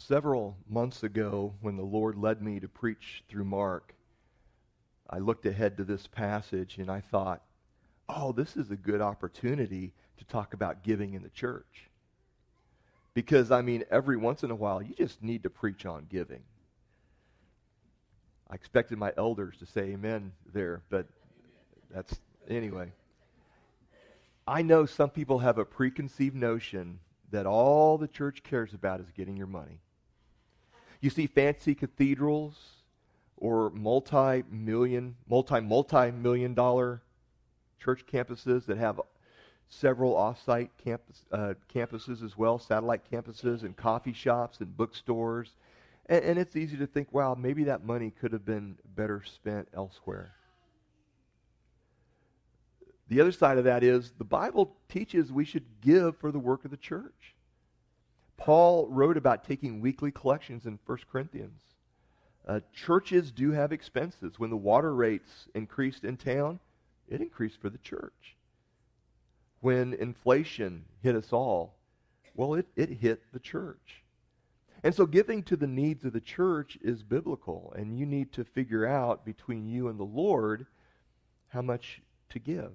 Several months ago, when the Lord led me to preach through Mark, I looked ahead to this passage and I thought, oh, this is a good opportunity to talk about giving in the church. Because, every once in a while, you just need to preach on giving. I expected my elders to say amen there, but anyway. I know some people have a preconceived notion that all the church cares about is getting your money. You see fancy cathedrals or multi-million dollar church campuses that have several off-site campuses as well, satellite campuses and coffee shops and bookstores. And it's easy to think, wow, maybe that money could have been better spent elsewhere. The other side of that is the Bible teaches we should give for the work of the church. Paul wrote about taking weekly collections in 1 Corinthians. Churches do have expenses. When the water rates increased in town, it increased for the church. When inflation hit us all, well, it hit the church. And so giving to the needs of the church is biblical, and you need to figure out between you and the Lord how much to give.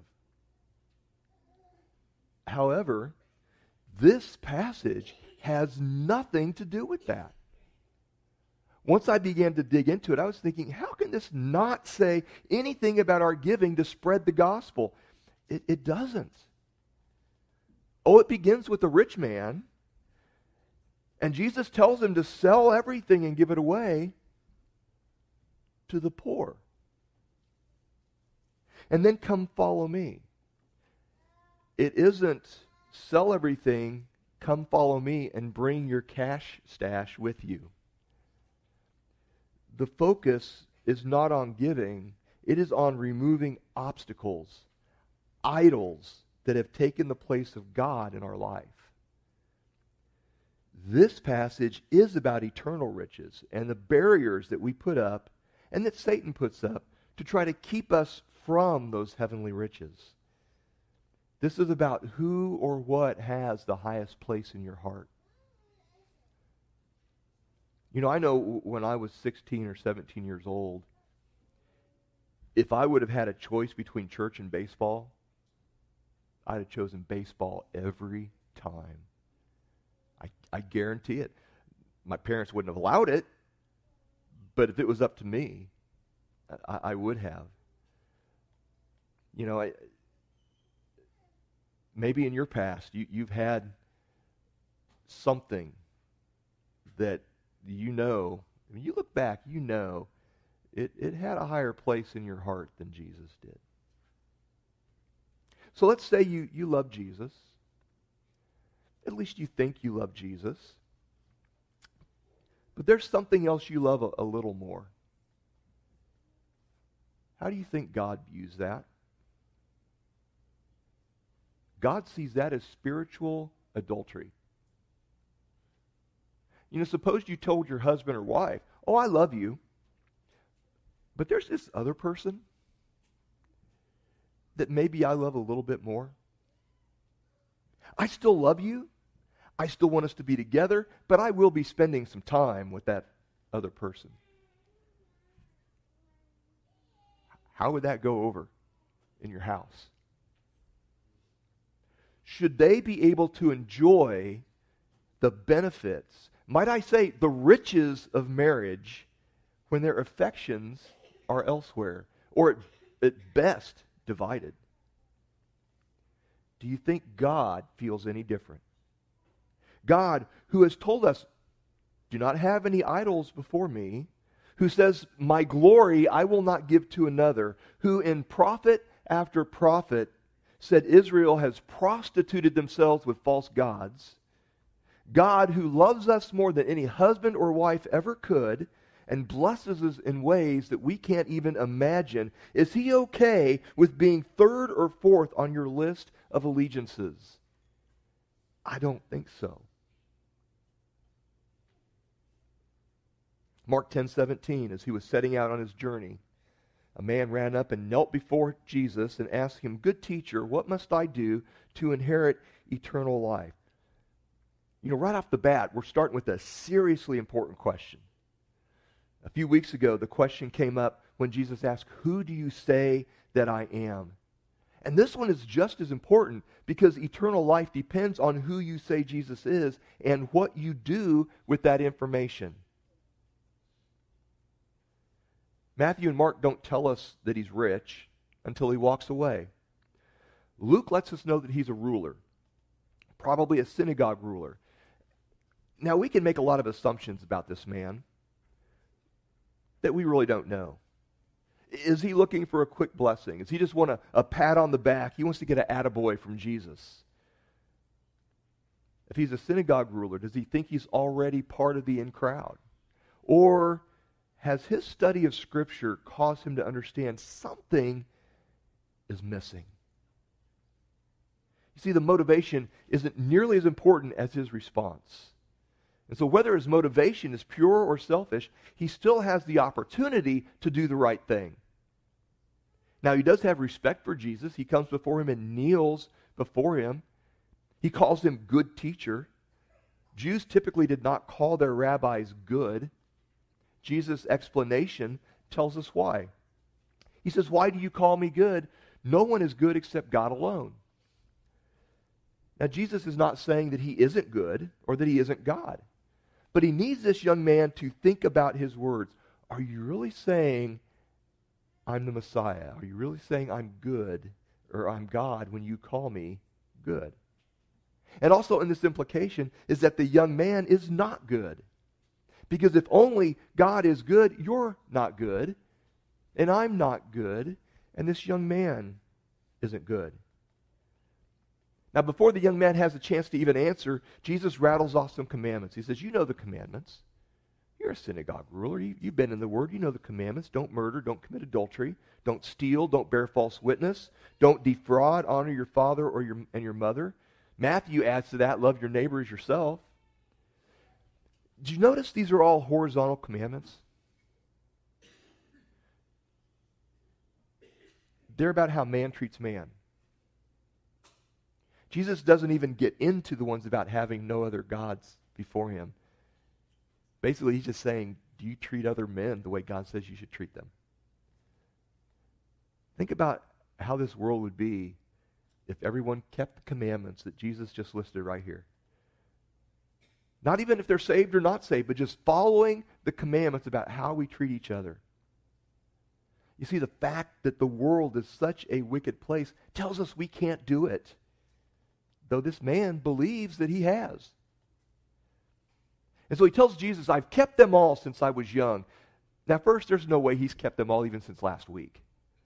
However, this passage has nothing to do with that. Once I began to dig into it, I was thinking, how can this not say anything about our giving to spread the gospel? It doesn't. Oh, it begins with the rich man, and Jesus tells him to sell everything and give it away to the poor. And then come follow me. It isn't sell everything, come follow me, and bring your cash stash with you. The focus is not on giving, it is on removing obstacles, idols that have taken the place of God in our life. This passage is about eternal riches and the barriers that we put up and that Satan puts up to try to keep us from those heavenly riches. This is about who or what has the highest place in your heart. I know when I was 16 or 17 years old, if I would have had a choice between church and baseball, I'd have chosen baseball every time. I guarantee it. My parents wouldn't have allowed it, but if it was up to me, I would have. Maybe in your past, you've had something that you look back, it had a higher place in your heart than Jesus did. So let's say you love Jesus. At least you think you love Jesus. But there's something else you love a little more. How do you think God views that? God sees that as spiritual adultery. Suppose you told your husband or wife, oh, I love you, but there's this other person that maybe I love a little bit more. I still love you. I still want us to be together, but I will be spending some time with that other person. How would that go over in your house? Should they be able to enjoy the benefits, might I say, the riches of marriage when their affections are elsewhere, or at best divided? Do you think God feels any different? God, who has told us, do not have any idols before me, who says, my glory I will not give to another, who in prophet after prophet said Israel has prostituted themselves with false gods, God who loves us more than any husband or wife ever could and blesses us in ways that we can't even imagine, is he okay with being third or fourth on your list of allegiances? I don't think so. Mark 10:17, as he was setting out on his journey, a man ran up and knelt before Jesus and asked him, good teacher, what must I do to inherit eternal life? right off the bat, we're starting with a seriously important question. A few weeks ago, the question came up when Jesus asked, "Who do you say that I am?" And this one is just as important because eternal life depends on who you say Jesus is and what you do with that information. Matthew and Mark don't tell us that he's rich until he walks away. Luke lets us know that he's a ruler, probably a synagogue ruler. Now, we can make a lot of assumptions about this man that we really don't know. Is he looking for a quick blessing? Does he just want a pat on the back? He wants to get an attaboy from Jesus. If he's a synagogue ruler, does he think he's already part of the in crowd? Or has his study of Scripture caused him to understand something is missing? You see, the motivation isn't nearly as important as his response. And so whether his motivation is pure or selfish, he still has the opportunity to do the right thing. Now, he does have respect for Jesus. He comes before him and kneels before him. He calls him good teacher. Jews typically did not call their rabbis good. Jesus' explanation tells us why. He says, "Why do you call me good? No one is good except God alone." Now, Jesus is not saying that he isn't good or that he isn't God. But he needs this young man to think about his words. Are you really saying I'm the Messiah? Are you really saying I'm good or I'm God when you call me good? And also in this implication is that the young man is not good. Because if only God is good, you're not good, and I'm not good, and this young man isn't good. Now, before the young man has a chance to even answer, Jesus rattles off some commandments. He says, "You know the commandments. You're a synagogue ruler. You've been in the Word. You know the commandments. Don't murder. Don't commit adultery. Don't steal. Don't bear false witness. Don't defraud. Honor your father and your mother." Matthew adds to that, "Love your neighbor as yourself." Did you notice these are all horizontal commandments? They're about how man treats man. Jesus doesn't even get into the ones about having no other gods before him. Basically, he's just saying, do you treat other men the way God says you should treat them? Think about how this world would be if everyone kept the commandments that Jesus just listed right here. Not even if they're saved or not saved, but just following the commandments about how we treat each other. You see, the fact that the world is such a wicked place tells us we can't do it. Though this man believes that he has. And so he tells Jesus, "I've kept them all since I was young." Now, first, there's no way he's kept them all even since last week.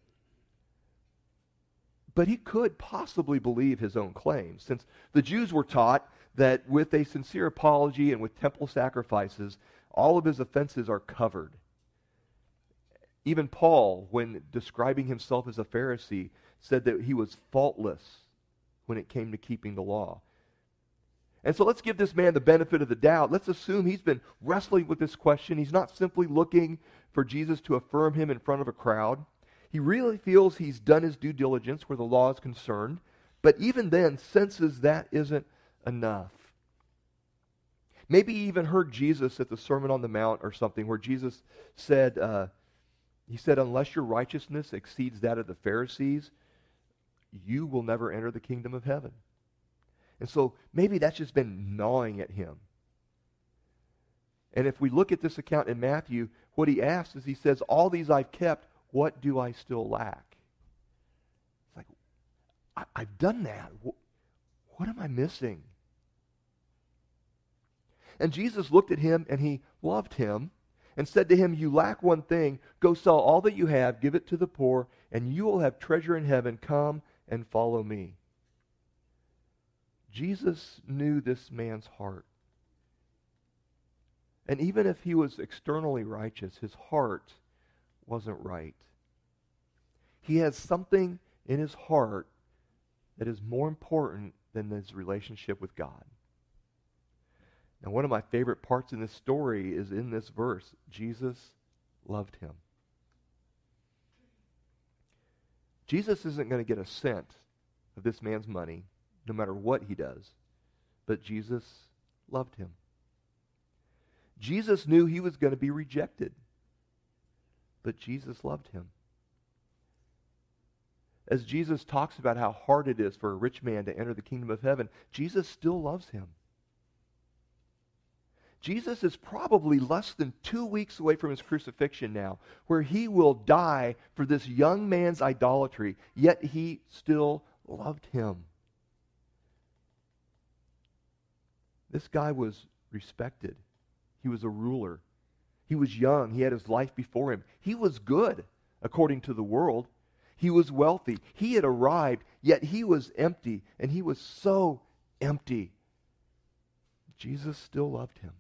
But he could possibly believe his own claims, since the Jews were taught that with a sincere apology and with temple sacrifices, all of his offenses are covered. Even Paul, when describing himself as a Pharisee, said that he was faultless when it came to keeping the law. And so let's give this man the benefit of the doubt. Let's assume he's been wrestling with this question. He's not simply looking for Jesus to affirm him in front of a crowd. He really feels he's done his due diligence where the law is concerned, but even then senses that isn't enough. Maybe he even heard Jesus at the Sermon on the Mount or something where Jesus said, unless your righteousness exceeds that of the Pharisees, you will never enter the kingdom of heaven. And so maybe that's just been gnawing at him. And if we look at this account in Matthew, what he asks is, he says, "All these I've kept, what do I still lack?" It's like, I've done that. What am I missing? And Jesus looked at him and he loved him and said to him, "You lack one thing. Go sell all that you have, give it to the poor, and you will have treasure in heaven. Come and follow me." Jesus knew this man's heart. And even if he was externally righteous, his heart wasn't right. He has something in his heart that is more important than his relationship with God. Now, one of my favorite parts in this story is in this verse. Jesus loved him. Jesus isn't going to get a cent of this man's money, no matter what he does. But Jesus loved him. Jesus knew he was going to be rejected, but Jesus loved him. As Jesus talks about how hard it is for a rich man to enter the kingdom of heaven, Jesus still loves him. Jesus is probably less than 2 weeks away from his crucifixion now, where he will die for this young man's idolatry, yet he still loved him. This guy was respected. He was a ruler. He was young. He had his life before him. He was good, according to the world. He was wealthy. He had arrived, yet he was empty, and he was so empty. Jesus still loved him.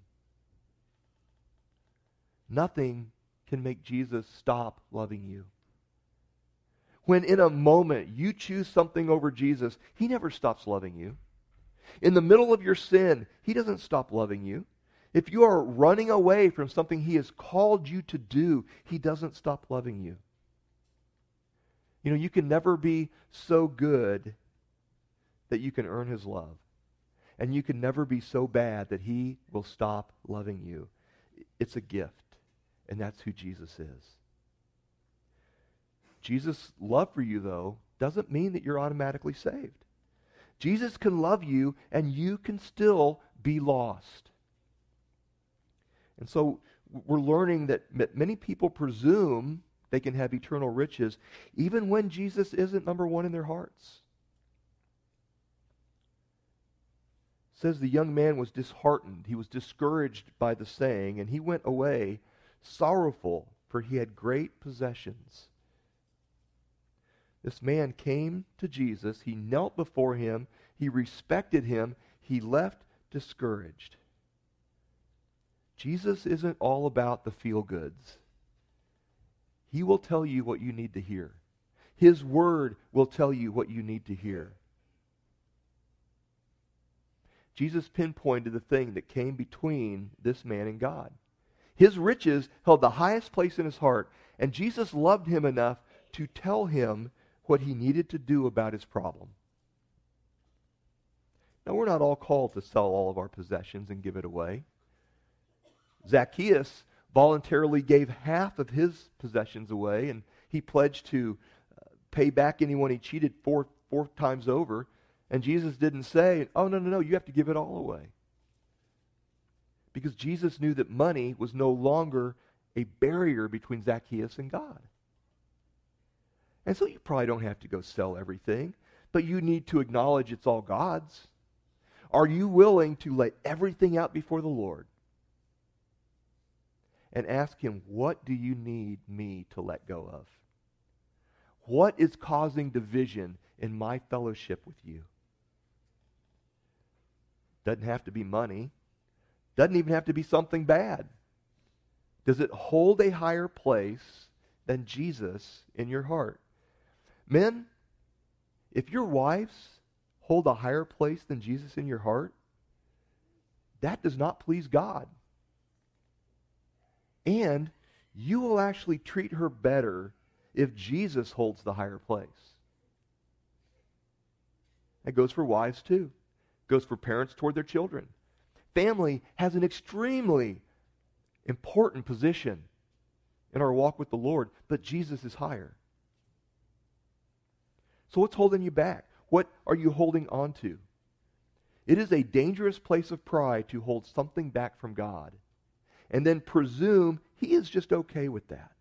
Nothing can make Jesus stop loving you. When in a moment you choose something over Jesus, he never stops loving you. In the middle of your sin, he doesn't stop loving you. If you are running away from something he has called you to do, he doesn't stop loving you. You know, you can never be so good that you can earn his love. And you can never be so bad that he will stop loving you. It's a gift. And that's who Jesus is. Jesus' love for you, though, doesn't mean that you're automatically saved. Jesus can love you, and you can still be lost. And so we're learning that many people presume they can have eternal riches, even when Jesus isn't number one in their hearts. It says the young man was disheartened. He was discouraged by the saying, and he went away sorrowful, for he had great possessions. This man came to Jesus. He knelt before him. He respected him. He left discouraged. Jesus isn't all about the feel-goods. He will tell you what you need to hear. His word will tell you what you need to hear. Jesus pinpointed the thing that came between this man and God. His riches held the highest place in his heart, and Jesus loved him enough to tell him what he needed to do about his problem. Now, we're not all called to sell all of our possessions and give it away. Zacchaeus voluntarily gave half of his possessions away, and he pledged to pay back anyone he cheated four times over. And Jesus didn't say, oh, no, you have to give it all away. Because Jesus knew that money was no longer a barrier between Zacchaeus and God. And so you probably don't have to go sell everything, but you need to acknowledge it's all God's. Are you willing to lay everything out before the Lord and ask him, what do you need me to let go of? What is causing division in my fellowship with you? Doesn't have to be money. Doesn't even have to be something bad. Does it hold a higher place than Jesus in your heart? Men, if your wives hold a higher place than Jesus in your heart, that does not please God. And you will actually treat her better if Jesus holds the higher place. That goes for wives too. It goes for parents toward their children. Family has an extremely important position in our walk with the Lord, but Jesus is higher. So what's holding you back? What are you holding on to? It is a dangerous place of pride to hold something back from God and then presume he is just okay with that.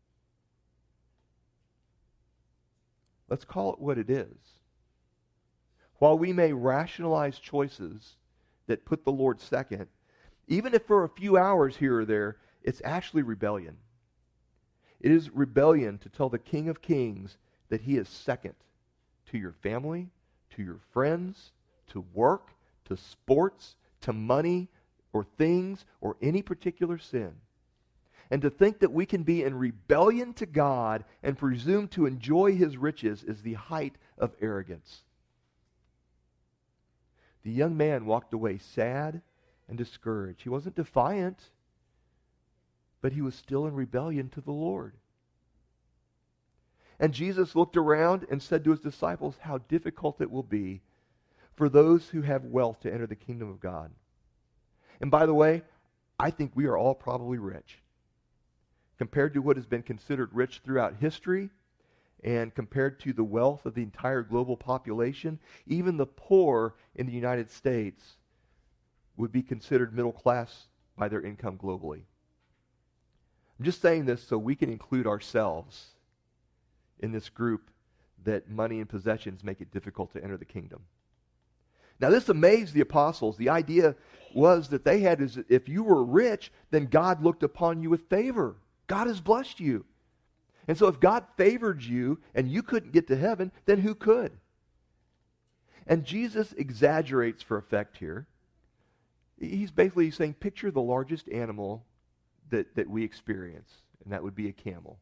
Let's call it what it is. While we may rationalize choices that put the Lord second, even if for a few hours here or there, it's actually rebellion. It is rebellion to tell the King of Kings that he is second to your family, to your friends, to work, to sports, to money, or things, or any particular sin. And to think that we can be in rebellion to God and presume to enjoy his riches is the height of arrogance. The young man walked away sad and discouraged. He wasn't defiant, but he was still in rebellion to the Lord. And Jesus looked around and said to his disciples, how difficult it will be for those who have wealth to enter the kingdom of God. And by the way, I think we are all probably rich. Compared to what has been considered rich throughout history, and compared to the wealth of the entire global population, even the poor in the United States would be considered middle class by their income globally. I'm just saying this so we can include ourselves in this group that money and possessions make it difficult to enter the kingdom. Now, this amazed the apostles. The idea was that they had, is if you were rich, then God looked upon you with favor. God has blessed you. And so if God favored you and you couldn't get to heaven, then who could? And Jesus exaggerates for effect here. He's basically saying, picture the largest animal that we experience, and that would be a camel.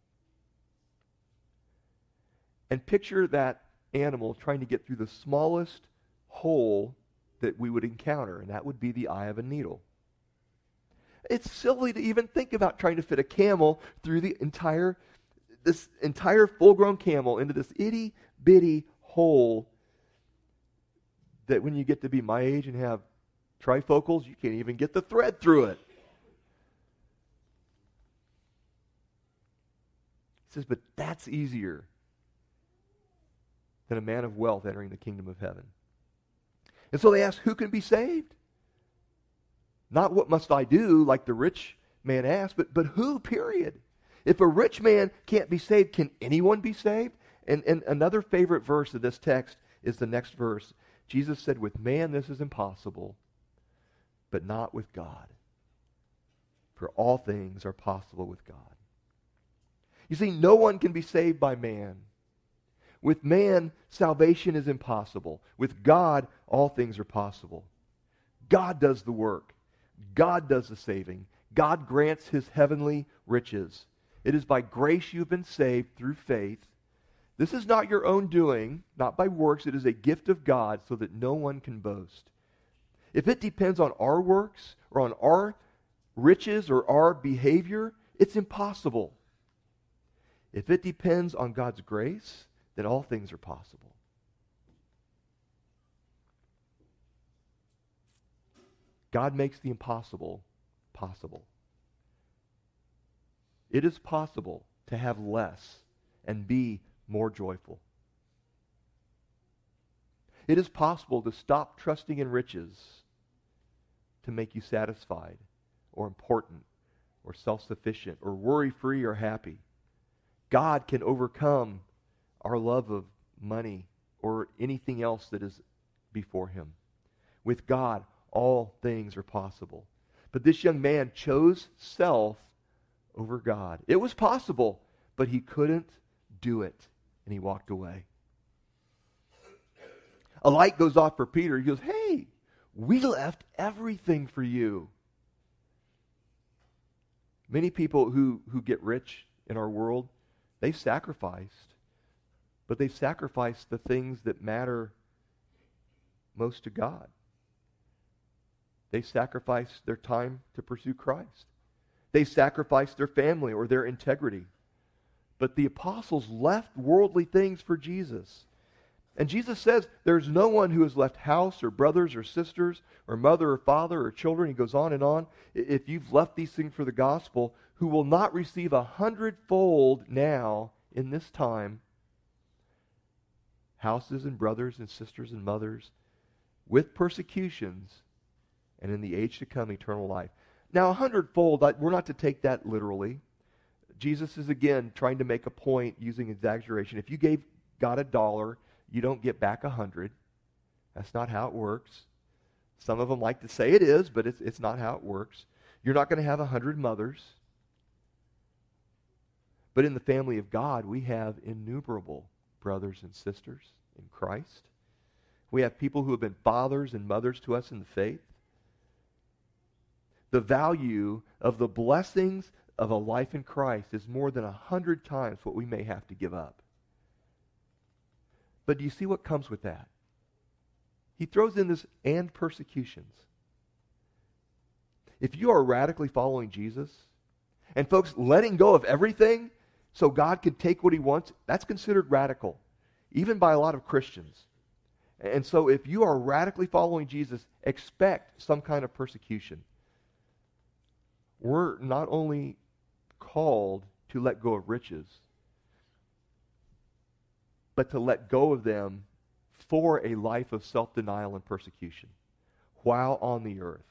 And picture that animal trying to get through the smallest hole that we would encounter, and that would be the eye of a needle. It's silly to even think about trying to fit a camel through this entire full-grown camel into this itty-bitty hole that when you get to be my age and have trifocals, you can't even get the thread through it. He says, but that's easier than a man of wealth entering the kingdom of heaven. And so they ask, who can be saved? Not what must I do, like the rich man asked, but who, period. If a rich man can't be saved, can anyone be saved? And another favorite verse of this text is the next verse. Jesus said, with man this is impossible, but not with God. For all things are possible with God. You see, no one can be saved by man. With man, salvation is impossible. With God, all things are possible. God does the work. God does the saving. God grants his heavenly riches. It is by grace you've been saved through faith. This is not your own doing, not by works. It is a gift of God so that no one can boast. If it depends on our works or on our riches or our behavior, it's impossible. If it depends on God's grace, then all things are possible. God makes the impossible possible. It is possible to have less and be more joyful. It is possible to stop trusting in riches to make you satisfied or important or self-sufficient or worry-free or happy. God can overcome our love of money or anything else that is before him. With God, all things are possible. But this young man chose self over God. It was possible, but he couldn't do it, and he walked away. A light goes off for Peter. He goes, hey, we left everything for you. Many people who get rich in our world, they've sacrificed, but they've sacrificed the things that matter most to God. They sacrificed their time to pursue Christ. They sacrificed their family or their integrity. But the apostles left worldly things for Jesus. And Jesus says there's no one who has left house or brothers or sisters or mother or father or children. He goes on and on. If you've left these things for the gospel, who will not receive 100-fold now in this time, houses and brothers and sisters and mothers, with persecutions, and in the age to come, eternal life. Now, 100-fold, we're not to take that literally. Jesus is, again, trying to make a point using exaggeration. If you gave God $1, you don't get back 100. That's not how it works. Some of them like to say it is, but it's not how it works. You're not going to have 100 mothers. But in the family of God, we have innumerable brothers and sisters in Christ. We have people who have been fathers and mothers to us in the faith. The value of the blessings of a life in Christ is more than 100 times what we may have to give up. But do you see what comes with that? He throws in this and persecutions. If you are radically following Jesus, and folks, letting go of everything so God can take what he wants, that's considered radical, even by a lot of Christians. And so if you are radically following Jesus, expect some kind of persecution. we're not only called to let go of riches, but to let go of them for a life of self-denial and persecution while on the earth.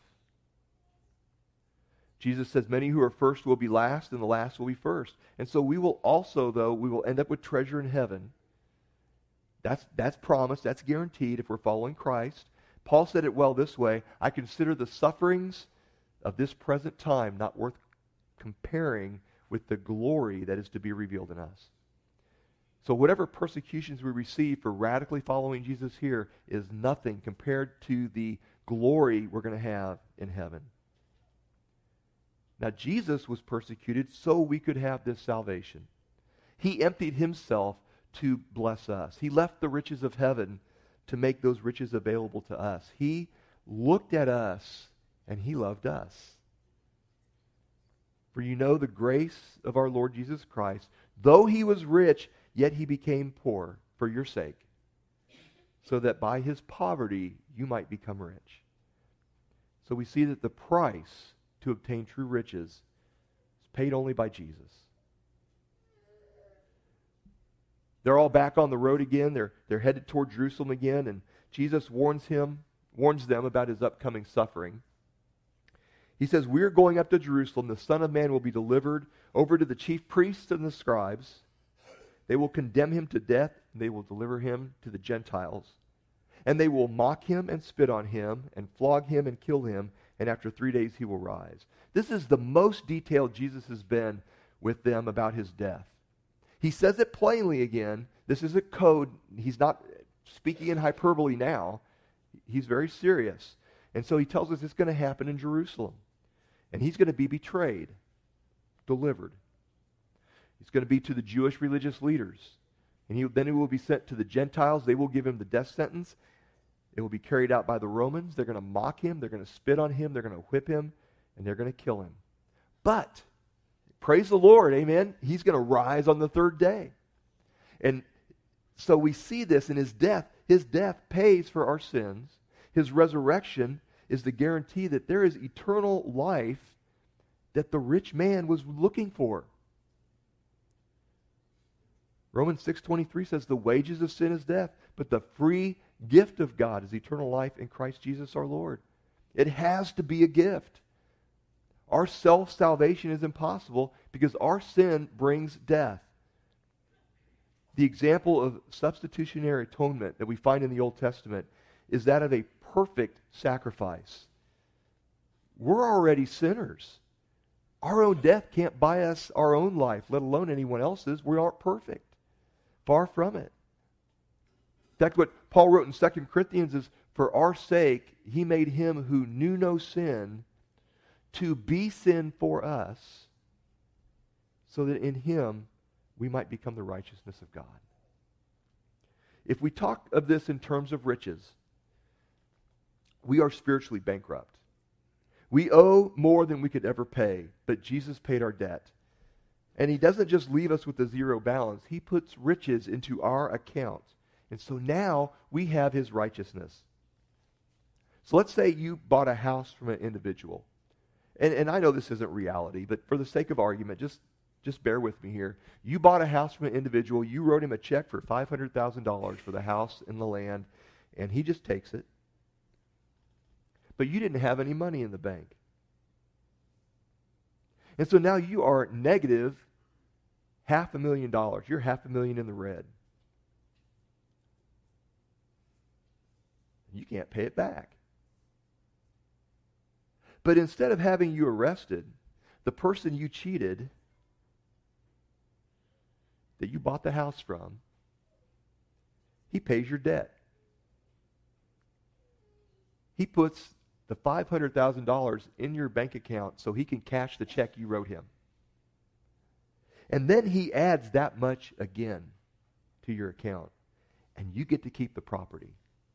Jesus says, many who are first will be last, and the last will be first. And so we will also, though, we will end up with treasure in heaven. That's promised, that's guaranteed if we're following Christ. Paul said it well this way, I consider the sufferings of this present time not worth comparing with the glory that is to be revealed in us. So whatever persecutions we receive for radically following Jesus here is nothing compared to the glory we're going to have in heaven. Now, Jesus was persecuted so we could have this salvation. He emptied himself to bless us. He left the riches of heaven to make those riches available to us. He looked at us and he loved us. For you know the grace of our Lord Jesus Christ. Though he was rich, yet he became poor for your sake, so that by his poverty you might become rich. So we see that the price to obtain true riches is paid only by Jesus. They're all back on the road again. They're headed toward Jerusalem again, and Jesus warns them about his upcoming suffering. He says, we're going up to Jerusalem. The Son of Man will be delivered over to the chief priests and the scribes. They will condemn him to death, and they will deliver him to the Gentiles. And they will mock him and spit on him, and flog him and kill him, and after 3 days he will rise. This is the most detailed Jesus has been with them about his death. He says it plainly again. This is a code. He's not speaking in hyperbole now. He's very serious. And so he tells us it's going to happen in Jerusalem. And he's going to be betrayed, delivered. He's going to be to the Jewish religious leaders. And then he will be sent to the Gentiles. They will give him the death sentence. It will be carried out by the Romans. They're going to mock him. They're going to spit on him. They're going to whip him. And they're going to kill him. But, praise the Lord, amen, he's going to rise on the third day. And so we see this in his death. His death pays for our sins. His resurrection is the guarantee that there is eternal life that the rich man was looking for. Romans 6:23 says, the wages of sin is death, but the free gift of God is eternal life in Christ Jesus our Lord. It has to be a gift. Our self-salvation is impossible because our sin brings death. The example of substitutionary atonement that we find in the Old Testament is that of a perfect sacrifice. We're already sinners. Our own death can't buy us our own life, let alone anyone else's. We aren't perfect. Far from it. In fact, what Paul wrote in 2 Corinthians is, for our sake, he made him who knew no sin to be sin for us, so that in him we might become the righteousness of God. If we talk of this in terms of riches, we are spiritually bankrupt. We owe more than we could ever pay, but Jesus paid our debt. And he doesn't just leave us with a zero balance. He puts riches into our account. And so now we have his righteousness. So let's say you bought a house from an individual. And I know this isn't reality, but for the sake of argument, just bear with me here. You bought a house from an individual. You wrote him a check for $500,000 for the house and the land, and he just takes it. But you didn't have any money in the bank. And so now you are negative $500,000. You're $500,000 in the red. You can't pay it back. But instead of having you arrested, the person you cheated, that you bought the house from, he pays your debt. He puts the $500,000 in your bank account so he can cash the check you wrote him. And then he adds that much again to your account. And you get to keep the property.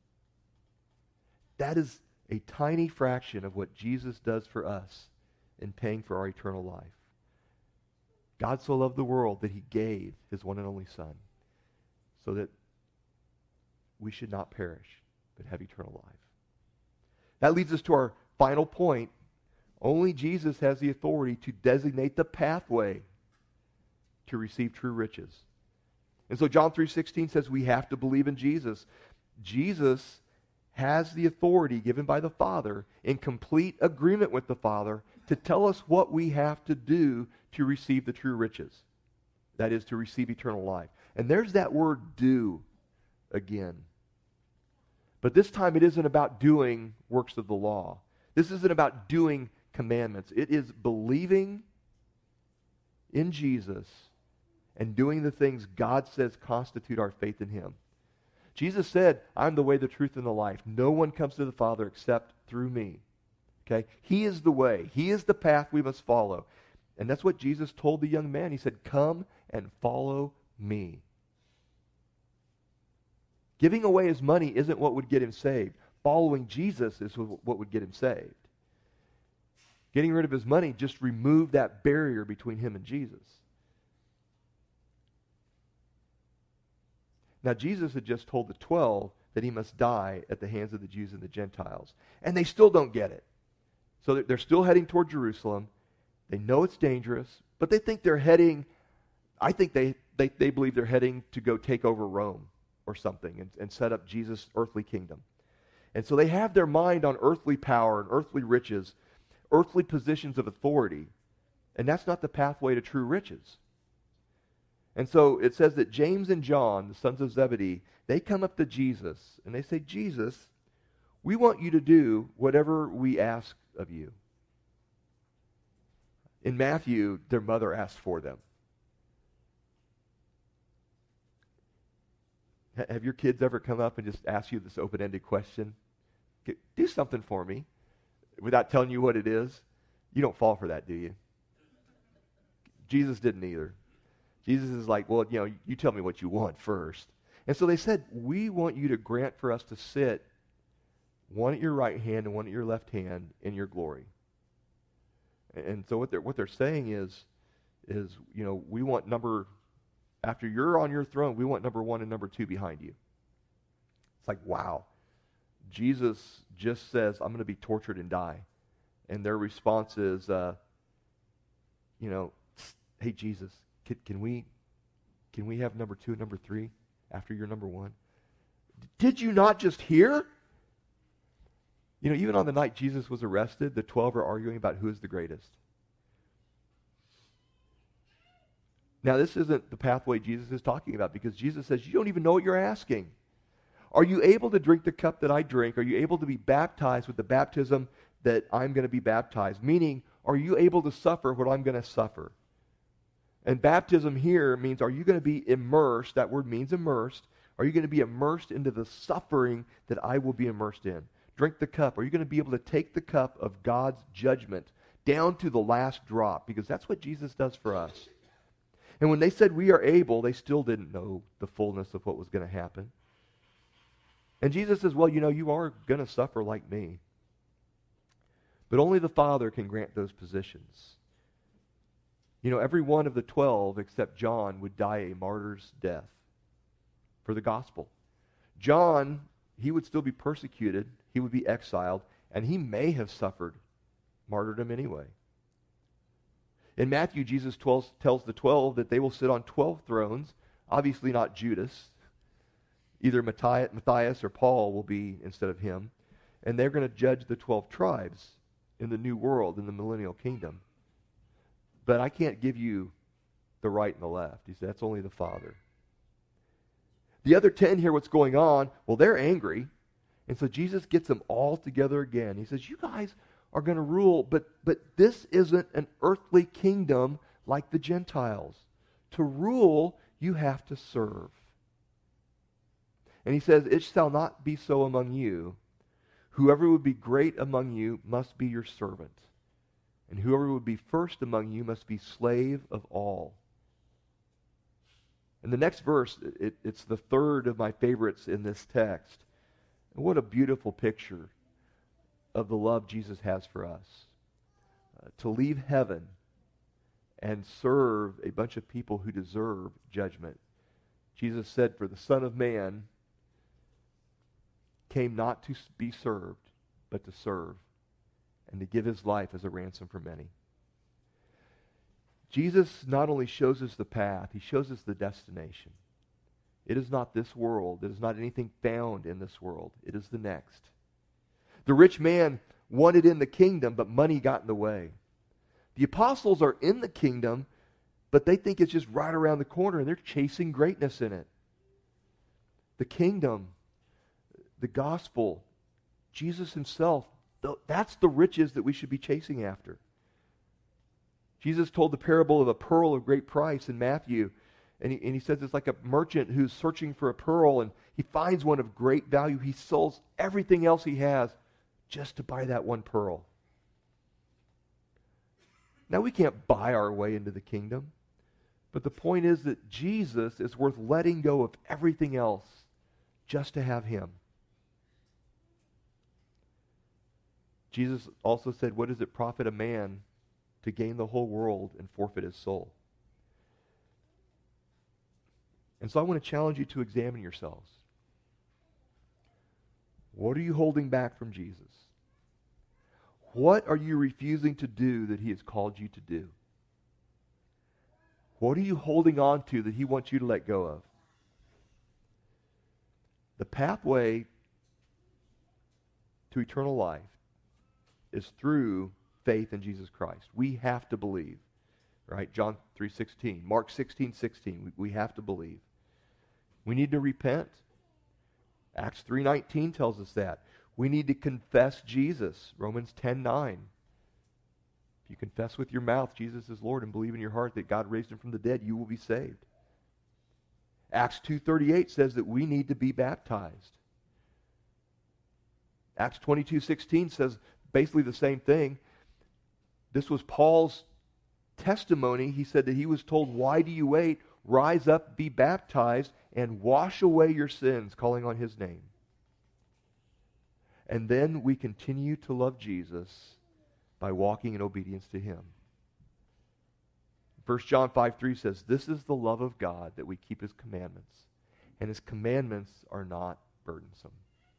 That is a tiny fraction of what Jesus does for us in paying for our eternal life. God so loved the world that he gave his one and only Son so that we should not perish but have eternal life. That leads us to our final point Only Jesus has the authority to designate the pathway to receive true riches. And so John 3:16 says we have to believe in Jesus. Jesus has the authority given by the Father in complete agreement with the Father to tell us what we have to do to receive the true riches. That is, to receive eternal life. And there's that word do again. But this time it isn't about doing works of the law. This isn't about doing commandments. It is believing in Jesus and doing the things God says constitute our faith in Him. Jesus said, I'm the way, the truth, and the life. No one comes to the Father except through me. Okay? He is the way. He is the path we must follow. And that's what Jesus told the young man. He said, come and follow me. Giving away his money isn't what would get him saved. Following Jesus is what would get him saved. Getting rid of his money just removed that barrier between him and Jesus. Now, Jesus had just told the 12 that he must die at the hands of the Jews and the Gentiles. And they still don't get it. So they're still heading toward Jerusalem. They know it's dangerous, but they think they're heading, I think they believe they're heading to go take over Rome or something and set up Jesus' earthly kingdom. And so they have their mind on earthly power and earthly riches, earthly positions of authority. And that's not the pathway to true riches. And so it says that James and John, the sons of Zebedee, they come up to Jesus and they say, Jesus, we want you to do whatever we ask of you. In Matthew, their mother asked for them. Have your kids ever come up and just ask you this open-ended question? Do something for me, without telling you what it is? You don't fall for that, do you? Jesus didn't either. Jesus is like, well, you tell me what you want first. And so they said, we want you to grant for us to sit one at your right hand and one at your left hand in your glory. And so what they're saying is we want after you're on your throne, we want number 1 and number 2 behind you. It's like, wow. Jesus just says, I'm going to be tortured and die. And their response is, hey, Jesus, can we have number 2 and number 3 after you're number 1? Did you not just hear? Even on the night Jesus was arrested, the 12 are arguing about who is the greatest. Now, this isn't the pathway Jesus is talking about, because Jesus says, you don't even know what you're asking. Are you able to drink the cup that I drink? Are you able to be baptized with the baptism that I'm going to be baptized? Meaning, are you able to suffer what I'm going to suffer? And baptism here means, are you going to be immersed? That word means immersed. Are you going to be immersed into the suffering that I will be immersed in? Drink the cup. Are you going to be able to take the cup of God's judgment down to the last drop? Because that's what Jesus does for us. And when they said we are able, they still didn't know the fullness of what was going to happen. And Jesus says, well, you are going to suffer like me. But only the Father can grant those positions. Every one of the 12 except John would die a martyr's death for the gospel. John, he would still be persecuted. He would be exiled. And he may have suffered martyrdom anyway. In Matthew, Jesus tells the 12 that they will sit on 12 thrones. Obviously not Judas. Either Matthias or Paul will be instead of him. And they're going to judge the 12 tribes in the new world, in the millennial kingdom. But I can't give you the right and the left. He said, that's only the Father. The other 10 hear what's going on. Well, they're angry. And so Jesus gets them all together again. He says, you guys are going to rule, but this isn't an earthly kingdom like the Gentiles. To rule, you have to serve. And he says, it shall not be so among you. Whoever would be great among you must be your servant. And whoever would be first among you must be slave of all. In the next verse, it's the third of my favorites in this text. And what a beautiful picture of the love Jesus has for us. To leave heaven and serve a bunch of people who deserve judgment. Jesus said, for the Son of Man came not to be served, but to serve, and to give his life as a ransom for many. Jesus not only shows us the path, he shows us the destination. It is not this world. It is not anything found in this world. It is the next. The rich man wanted in the kingdom, but money got in the way. The apostles are in the kingdom, but they think it's just right around the corner, and they're chasing greatness in it. The kingdom, the gospel, Jesus himself, that's the riches that we should be chasing after. Jesus told the parable of a pearl of great price in Matthew, and he says it's like a merchant who's searching for a pearl, and he finds one of great value. He sells everything else he has just to buy that one pearl. Now, we can't buy our way into the kingdom, but the point is that Jesus is worth letting go of everything else just to have him. Jesus also said, what does it profit a man to gain the whole world and forfeit his soul? And so I want to challenge you to examine yourselves. What are you holding back from Jesus? What are you refusing to do that he has called you to do? What are you holding on to that he wants you to let go of? The pathway to eternal life is through faith in Jesus Christ. We have to believe. Right? John 3:16, Mark 16:16. We have to believe. We need to repent. Acts 3:19 tells us that. We need to confess Jesus. Romans 10:9. If you confess with your mouth Jesus is Lord and believe in your heart that God raised him from the dead, you will be saved. Acts 2:38 says that we need to be baptized. Acts 22:16 says basically the same thing. This was Paul's testimony. He said that he was told, why do you wait? Rise up, be baptized, and wash away your sins, calling on his name. And then we continue to love Jesus by walking in obedience to him. 1 John 5:3 says, this is the love of God, that we keep his commandments, and his commandments are not burdensome.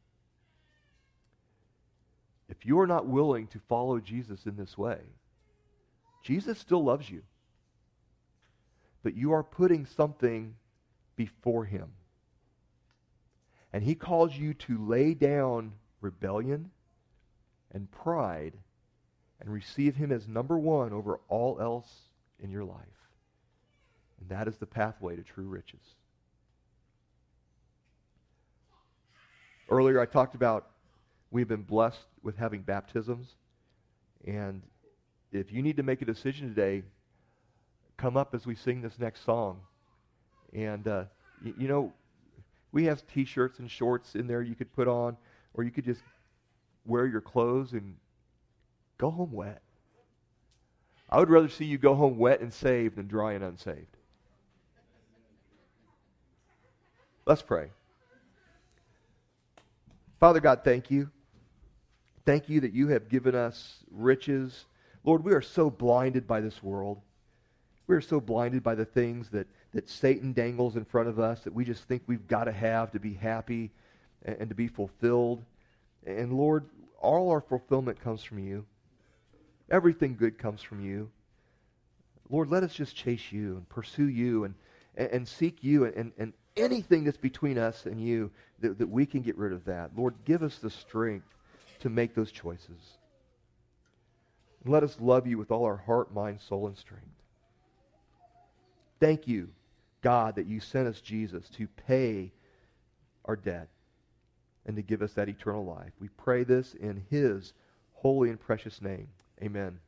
If you are not willing to follow Jesus in this way, Jesus still loves you, but you are putting something before him. And he calls you to lay down rebellion and pride and receive him as number one over all else in your life. And that is the pathway to true riches. Earlier I talked about we've been blessed with having baptisms. And if you need to make a decision today, come up as we sing this next song. And, we have t-shirts and shorts in there you could put on, or you could just wear your clothes and go home wet. I would rather see you go home wet and saved than dry and unsaved. Let's pray. Father God, thank you. Thank you that you have given us riches. Lord, we are so blinded by this world. We are so blinded by the things that Satan dangles in front of us that we just think we've got to have to be happy and to be fulfilled. And Lord, all our fulfillment comes from you. Everything good comes from you. Lord, let us just chase you and pursue you and seek you and anything that's between us and you that we can get rid of that. Lord, give us the strength to make those choices. And let us love you with all our heart, mind, soul, and strength. Thank you, God, that you sent us Jesus to pay our debt and to give us that eternal life. We pray this in his holy and precious name. Amen.